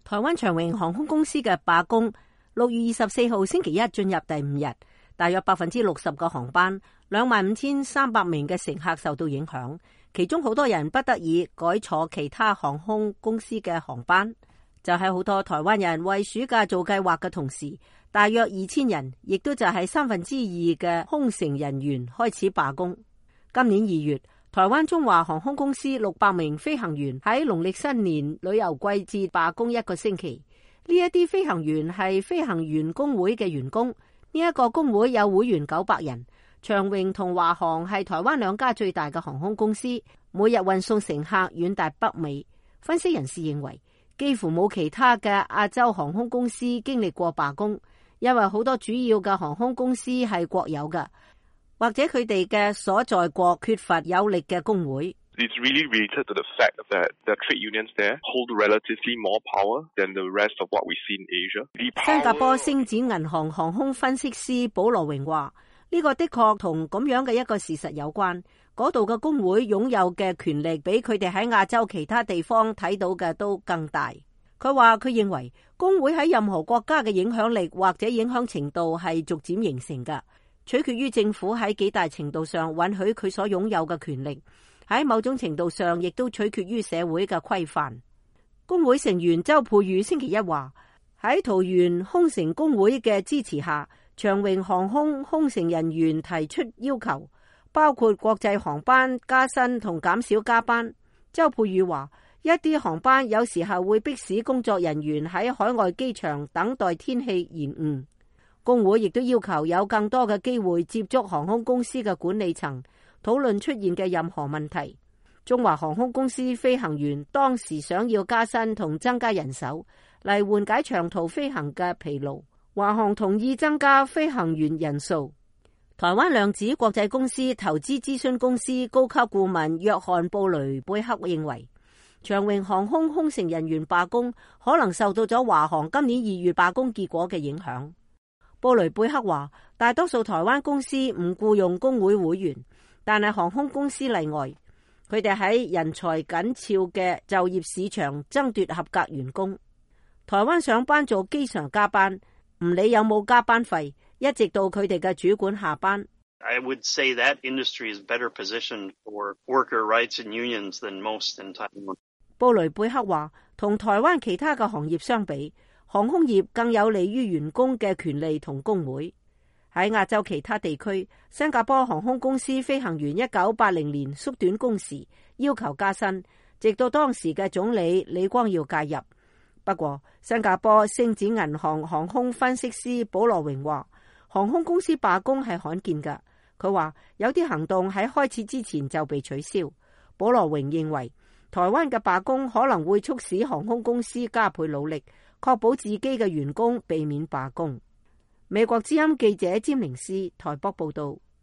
台灣長榮航空公司嘅罷工6月24號星期一進入第5日，大約60%個航班，25,300名嘅乘客受到影響，其中好多人不得已改坐其他航空公司嘅航班。就喺好多台灣人為暑假做計劃嘅同時，大約2000人，亦都就係2/3嘅空乘人員開始罷工。今年2月，台灣中華航空公司600名飛行員喺農曆新年旅遊季節罷工1個星期。呢一啲飛行員係飛行員工會嘅員工，呢一個工會有會員900人。長榮同華航係台灣2家最大嘅航空公司，每日運送乘客遠達北美。分析人士認為，幾乎冇其他嘅亞洲航空公司經歷過罷工，因為好多主要嘅航空公司係國有嘅，或者佢哋嘅所在國缺乏有力嘅工會。 It's really related to the fact that the trade unions there hold relatively more power than the rest of what we see in Asia. 新加坡星展銀行航空分析師保羅榮話：呢個的確同咁樣嘅一個事實有關，嗰度嘅工會擁有嘅權力比佢哋喺亞洲其他地方睇到嘅都更大。佢話佢認為工會喺任何國家嘅影響力或者影響程度係逐漸形成嘅，取決於政府喺幾大程度上允許佢所擁有嘅權力，喺某種程度上亦都取決於社會嘅規範。工會成員周佩宇星期一話，喺桃園空乘工會嘅支持下，長榮航空空乘人員提出要求，包括國際航班加薪同減少加班。周佩宇話，一啲航班有時候會迫使工作人員喺海外機場等待天氣延誤。工會亦都要求有更多嘅機會接觸航空公司嘅管理層，討論出現嘅任何問題。中華航空公司飛行員當時想要加薪同增加人手嚟緩解長途飛行嘅疲勞。華航同意增加飛行員人數。台灣量子國際公司投資諮詢公司高級顧問約翰布雷貝克認為，長榮航空空乘人員罷工可能受到咗華航今年2月罷工結果嘅影響。布雷貝克話，大多數台灣公司唔僱用工會會員，但係航空公司例外，佢哋喺人才緊俏嘅就業市場爭奪合格員工。台灣上班做機常加班，唔理有冇加班費，一直到佢哋嘅主管下班。 I would say that industry is better positioned for worker rights and unions than most in Taiwan. 布雷貝克話，同台灣其他嘅行業相比，航空業更有利於員工嘅權利同工會。喺亞洲其他地區，新加坡航空公司飛行員1980年縮短工時，要求加薪，直到當時嘅總理李光耀介入。不過，新加坡星展銀行航空分析師保羅榮話，航空公司罷工係罕見㗎。佢話有啲行動喺開始之前就被取消。保羅榮認為，台灣嘅罷工可能會促使航空公司加倍努力，確保自己嘅員工避免罷工。美國之音記者詹寧斯台北報道。